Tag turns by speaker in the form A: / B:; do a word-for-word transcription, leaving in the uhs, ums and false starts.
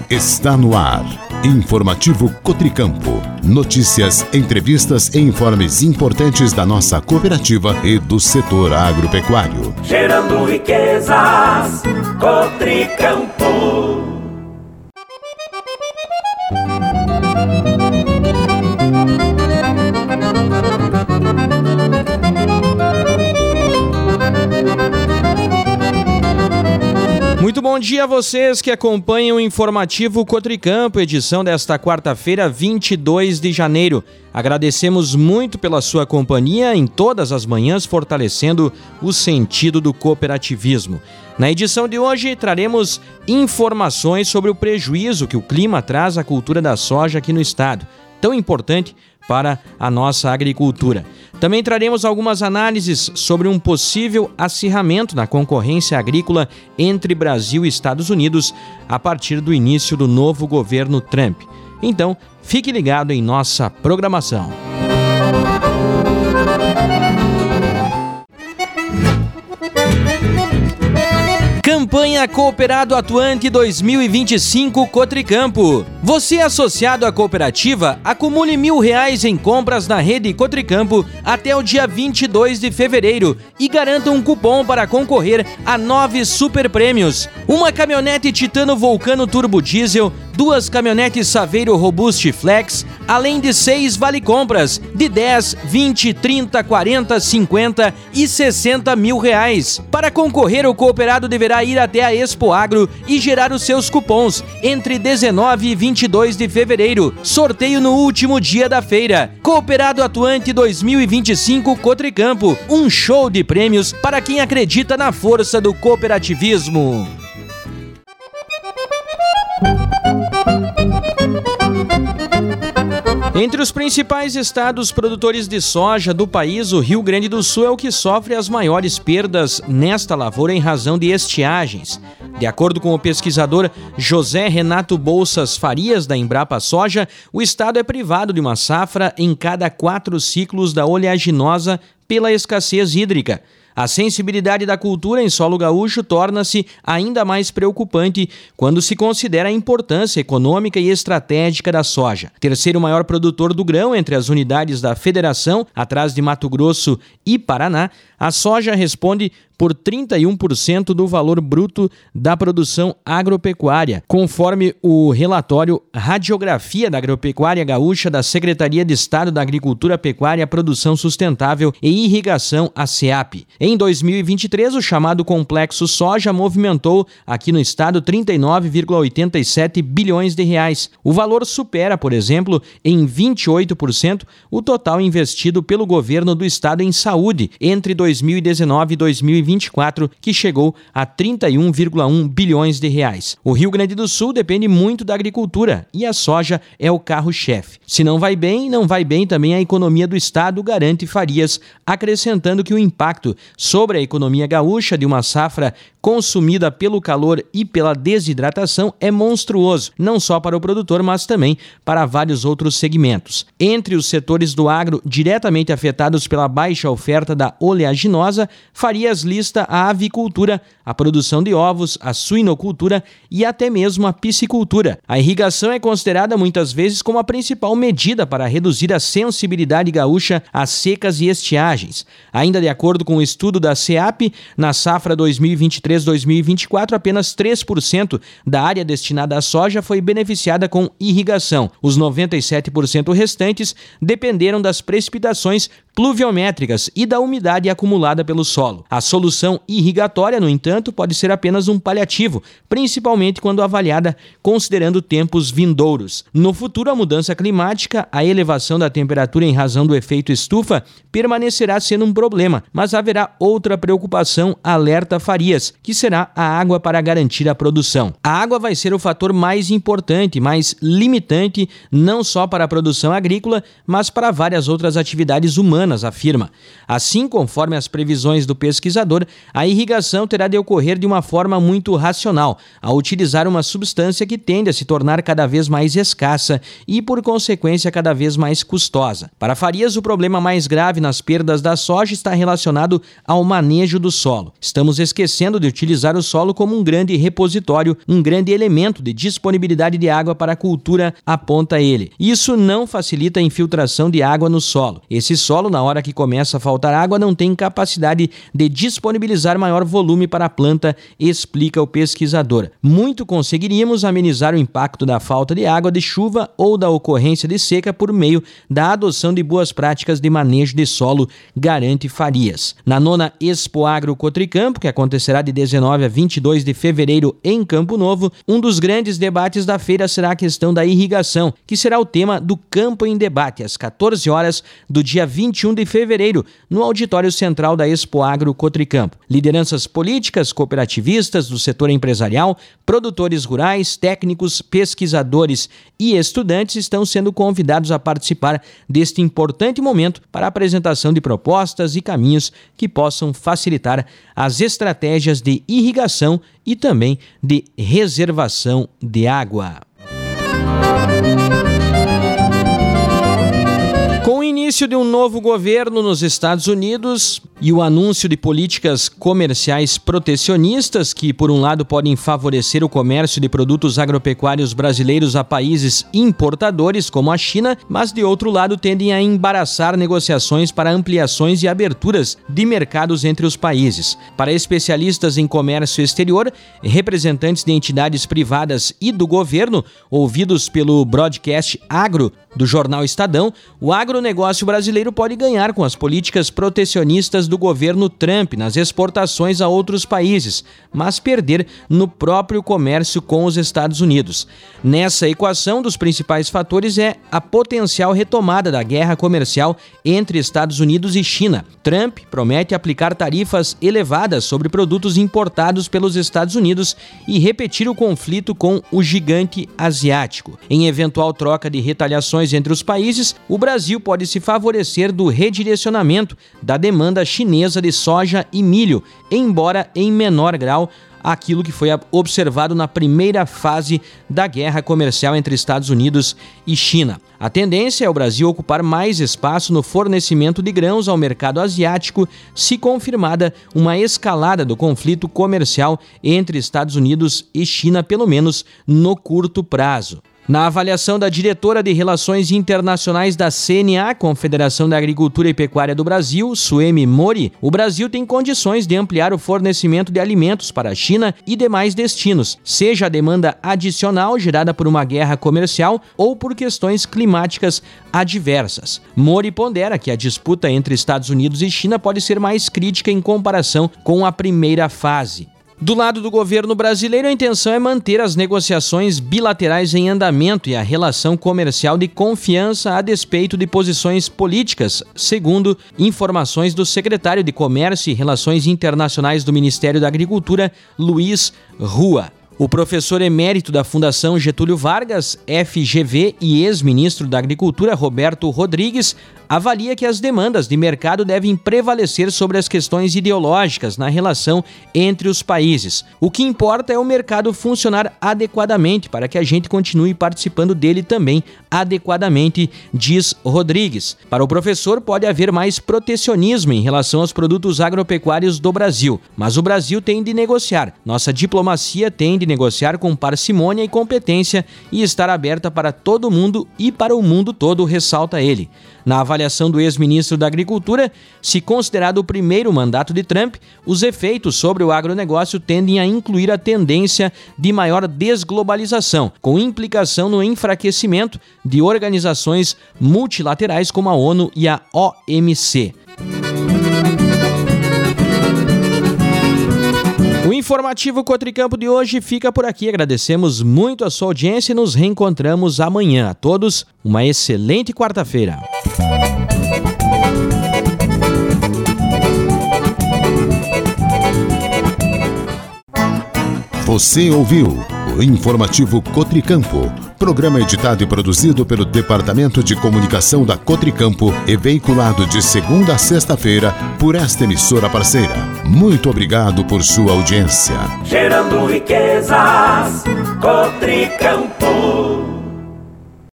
A: Está no ar. Informativo Cotricampo. Notícias, entrevistas e informes importantes da nossa cooperativa e do setor agropecuário.
B: Gerando riquezas, Cotricampo.
C: Muito bom dia a vocês que acompanham o Informativo Cotricampo, edição desta quarta-feira, vinte e dois de janeiro. Agradecemos muito pela sua companhia em todas as manhãs, fortalecendo o sentido do cooperativismo. Na edição de hoje, traremos informações sobre o prejuízo que o clima traz à cultura da soja aqui no estado, tão importante para a nossa agricultura. Também traremos algumas análises sobre um possível acirramento na concorrência agrícola entre Brasil e Estados Unidos a partir do início do novo governo Trump. Então, fique ligado em nossa programação. Campanha Cooperado Atuante dois mil e vinte e cinco Cotricampo. Você associado à cooperativa, acumule mil reais em compras na rede Cotricampo até o dia vinte e dois de fevereiro e garanta um cupom para concorrer a nove super prêmios. Uma caminhonete Titano Vulcano Turbo Diesel, duas caminhonetes Saveiro Robust Flex, além de seis vale-compras de dez, vinte, trinta, quarenta, cinquenta e sessenta mil reais. Para concorrer, o cooperado deverá ir até a Expo Agro e gerar os seus cupons entre dezenove e vinte e dois de fevereiro. Sorteio no último dia da feira. Cooperado Atuante dois mil e vinte e cinco Cotricampo. Um show de prêmios para quem acredita na força do cooperativismo. Entre os principais estados produtores de soja do país, o Rio Grande do Sul é o que sofre as maiores perdas nesta lavoura em razão de estiagens. De acordo com o pesquisador José Renato Bolsas Farias, da Embrapa Soja, o estado é privado de uma safra em cada quatro ciclos da oleaginosa pela escassez hídrica. A sensibilidade da cultura em solo gaúcho torna-se ainda mais preocupante quando se considera a importância econômica e estratégica da soja. Terceiro maior produtor do grão entre as unidades da federação, atrás de Mato Grosso e Paraná, a soja responde por trinta e um por cento do valor bruto da produção agropecuária, conforme o relatório Radiografia da Agropecuária Gaúcha da Secretaria de Estado da Agricultura, Pecuária, Produção Sustentável e Irrigação, a SEAP. Em dois mil e vinte e três, o chamado Complexo Soja movimentou aqui no estado trinta e nove vírgula oitenta e sete bilhões de reais. O valor supera, por exemplo, em vinte e oito por cento o total investido pelo governo do estado em saúde entre dois mil e dezenove e dois mil e vinte e quatro, que chegou a trinta e um vírgula um bilhões de reais. O Rio Grande do Sul depende muito da agricultura e a soja é o carro-chefe. Se não vai bem, não vai bem também a economia do estado, garante Farias, acrescentando que o impacto sobre a economia gaúcha de uma safra consumida pelo calor e pela desidratação é monstruoso, não só para o produtor, mas também para vários outros segmentos. Entre os setores do agro diretamente afetados pela baixa oferta da oleaginosa, Farias lista a avicultura, a produção de ovos, a suinocultura e até mesmo a piscicultura. A irrigação é considerada muitas vezes como a principal medida para reduzir a sensibilidade gaúcha às secas e estiagens. Ainda de acordo com o estudo da SEAP, na safra dois mil e vinte e três dois mil e vinte e quatro, apenas três por cento da área destinada à soja foi beneficiada com irrigação. Os noventa e sete por cento restantes dependeram das precipitações pluviométricas e da umidade acumulada pelo solo. A solução irrigatória, no entanto, pode ser apenas um paliativo, principalmente quando avaliada considerando tempos vindouros. No futuro, a mudança climática, a elevação da temperatura em razão do efeito estufa, permanecerá sendo um problema, mas haverá outra preocupação, alerta Farias, que será a água para garantir a produção. A água vai ser o fator mais importante, mais limitante, não só para a produção agrícola, mas para várias outras atividades humanas semanas, afirma. Assim, conforme as previsões do pesquisador, a irrigação terá de ocorrer de uma forma muito racional, ao utilizar uma substância que tende a se tornar cada vez mais escassa e, por consequência, cada vez mais custosa. Para Farias, o problema mais grave nas perdas da soja está relacionado ao manejo do solo. Estamos esquecendo de utilizar o solo como um grande repositório, um grande elemento de disponibilidade de água para a cultura, aponta ele. Isso não facilita a infiltração de água no solo. Esse solo, na hora que começa a faltar água, não tem capacidade de disponibilizar maior volume para a planta, explica o pesquisador. Muito conseguiríamos amenizar o impacto da falta de água de chuva ou da ocorrência de seca por meio da adoção de boas práticas de manejo de solo, garante Farias. Na nona Expo Agro Cotricampo, que acontecerá de dezenove a vinte e dois de fevereiro em Campo Novo, um dos grandes debates da feira será a questão da irrigação, que será o tema do Campo em Debate, às quatorze horas do dia vinte e um de fevereiro, no auditório central da Expo Agro Cotricampo. Lideranças políticas, cooperativistas do setor empresarial, produtores rurais, técnicos, pesquisadores e estudantes estão sendo convidados a participar deste importante momento para a apresentação de propostas e caminhos que possam facilitar as estratégias de irrigação e também de reservação de água. Com o início de um novo governo nos Estados Unidos e o anúncio de políticas comerciais protecionistas que, por um lado, podem favorecer o comércio de produtos agropecuários brasileiros a países importadores como a China, mas, de outro lado, tendem a embaraçar negociações para ampliações e aberturas de mercados entre os países. Para especialistas em comércio exterior, representantes de entidades privadas e do governo, ouvidos pelo broadcast Agro do jornal Estadão, o agronegócio brasileiro pode ganhar com as políticas protecionistas do governo Trump nas exportações a outros países, mas perder no próprio comércio com os Estados Unidos. Nessa equação, dos principais fatores é a potencial retomada da guerra comercial entre Estados Unidos e China. Trump promete aplicar tarifas elevadas sobre produtos importados pelos Estados Unidos e repetir o conflito com o gigante asiático. Em eventual troca de retaliações entre os países, o Brasil pode se favorecer do redirecionamento da demanda chinesa de soja e milho, embora em menor grau aquilo que foi observado na primeira fase da guerra comercial entre Estados Unidos e China. A tendência é o Brasil ocupar mais espaço no fornecimento de grãos ao mercado asiático, se confirmada uma escalada do conflito comercial entre Estados Unidos e China, pelo menos no curto prazo. Na avaliação da diretora de Relações Internacionais da C N A, Confederação da Agricultura e Pecuária do Brasil, Suemi Mori, o Brasil tem condições de ampliar o fornecimento de alimentos para a China e demais destinos, seja a demanda adicional gerada por uma guerra comercial ou por questões climáticas adversas. Mori pondera que a disputa entre Estados Unidos e China pode ser mais crítica em comparação com a primeira fase. Do lado do governo brasileiro, a intenção é manter as negociações bilaterais em andamento e a relação comercial de confiança a despeito de posições políticas, segundo informações do secretário de Comércio e Relações Internacionais do Ministério da Agricultura, Luiz Rua. O professor emérito da Fundação Getúlio Vargas, F G V, e ex-ministro da Agricultura, Roberto Rodrigues, avalia que as demandas de mercado devem prevalecer sobre as questões ideológicas na relação entre os países. O que importa é o mercado funcionar adequadamente para que a gente continue participando dele também adequadamente, diz Rodrigues. Para o professor, pode haver mais protecionismo em relação aos produtos agropecuários do Brasil, mas o Brasil tem de negociar. Nossa diplomacia tem de negociar com parcimônia e competência e estar aberta para todo mundo e para o mundo todo, ressalta ele. Na avaliação do ex-ministro da Agricultura, se considerado o primeiro mandato de Trump, os efeitos sobre o agronegócio tendem a incluir a tendência de maior desglobalização, com implicação no enfraquecimento de organizações multilaterais como a ONU e a O M C. O informativo Cotricampo de hoje fica por aqui. Agradecemos muito a sua audiência e nos reencontramos amanhã. A todos, uma excelente quarta-feira.
A: Você ouviu o informativo Cotricampo. Programa editado e produzido pelo Departamento de Comunicação da Cotricampo e veiculado de segunda a sexta-feira por esta emissora parceira. Muito obrigado por sua audiência.
B: Gerando riquezas, Cotricampo.